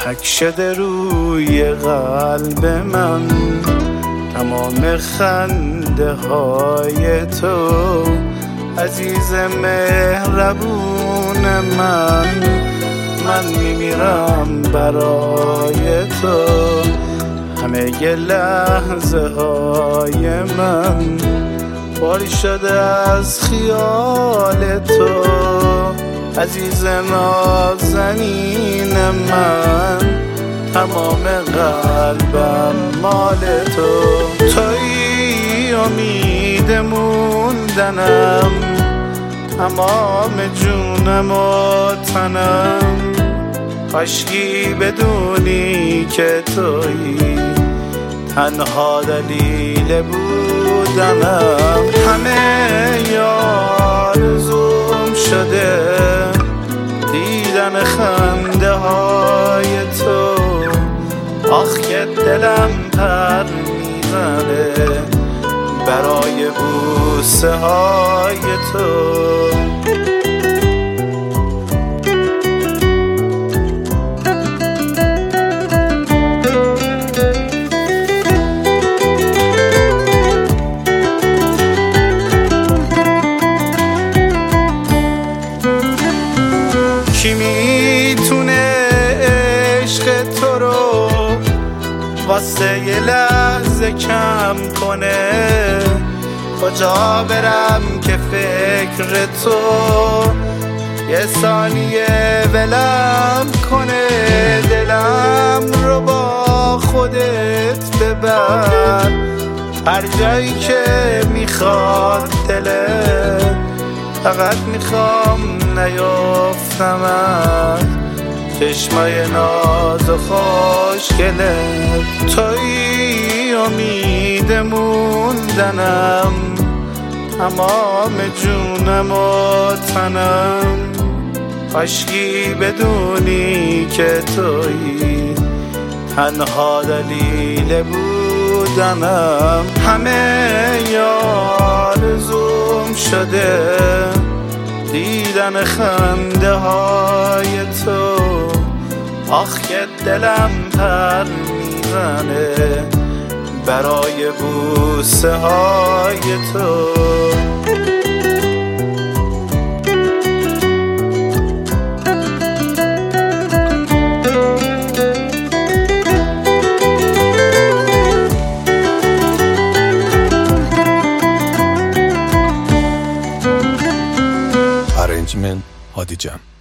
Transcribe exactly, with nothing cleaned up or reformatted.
حک شده روی قلب من تمام خنده های تو، عزیز مهربون من. من میمیرم برای تو، همه لحظه های من پر شده از خیال تو، عزیز نازنین من. تمام قلبم مال تو، تویی امید موندنم، تمام جونم و تنم. کاشکی بدونی که تویی تنها دلیل بودنم. همه آرزوم شده دیدن خنده های تو، آخ که دلم پر میزنه برای بوسه های تو. کی میتونه عشق تو رو واسه یه لحظه کم کنه؟ کجا برم که فکر تو یه ثانیه ولم کنه؟ دلم رو با خودت ببر هر جایی که میخواد دلت، فقط میخوام نیافتمت چشمای ناز و خوشگلت. تویی امید موندنم، تمام جونم و تنم. کاشکی بدونی که تویی تنها دلیل بودنم. همه آرزوم شده دیدن خنده های تو، آخ که دلم پر میزنه برای بوسه های تو. Arrangement هادی جان.